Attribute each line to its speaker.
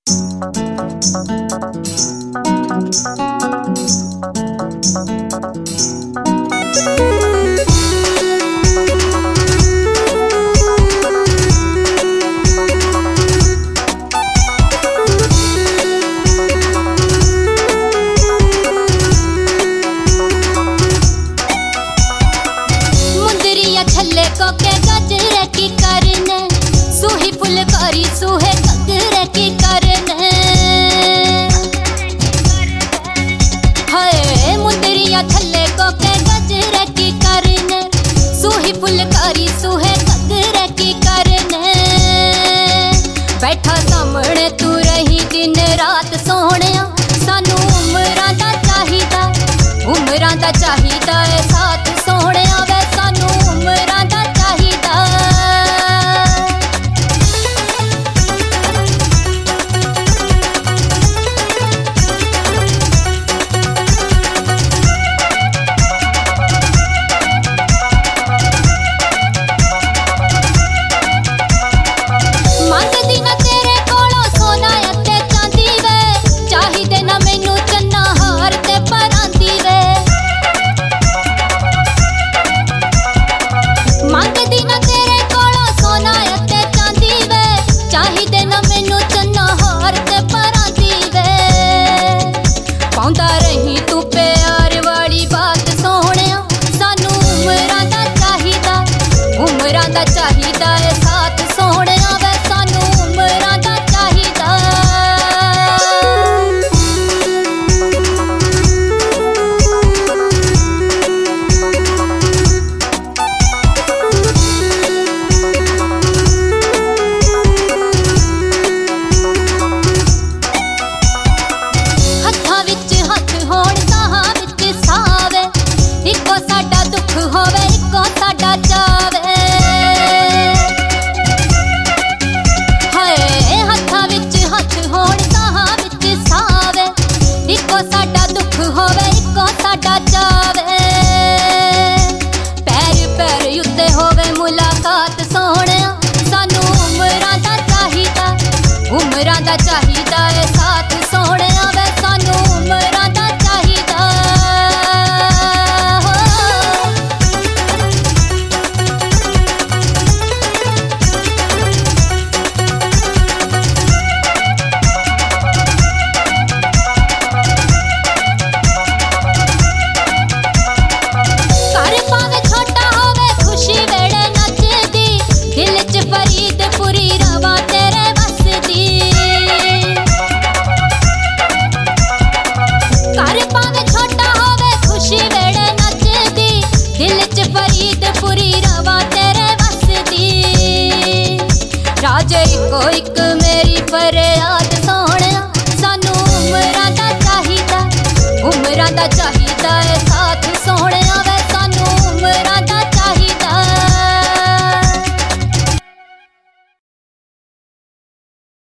Speaker 1: के गजरे की करने सूही फुलकारी सूहे गजरे की करने हाय मुंदरिया थल्ले को के गजरे की करने सूही फुलकारी सूहे गजरे की करने बैठा सामने तू रही दिन रात सोहणे सानू उमरां दा चाहिदा है साथ सोहणे वे सानू उमरां दा चाहिदा है साथ सोहणे वे सानू उमरां दा चाहिदा हत्थां विच हत्थ होण साहां विच सावे इक्को साडा दुख होवे इक्को साडा चावे साडा दुख होवे इक्को साडा चावे पैर पैर उत्ते होवे मुलाकात सोहणे सानू उमरां दा चाहिदा है साथ सोहणे वे सानू उमरां दा चाहिदा फरीदपुरी रवा तेरे वसदी राजे को एक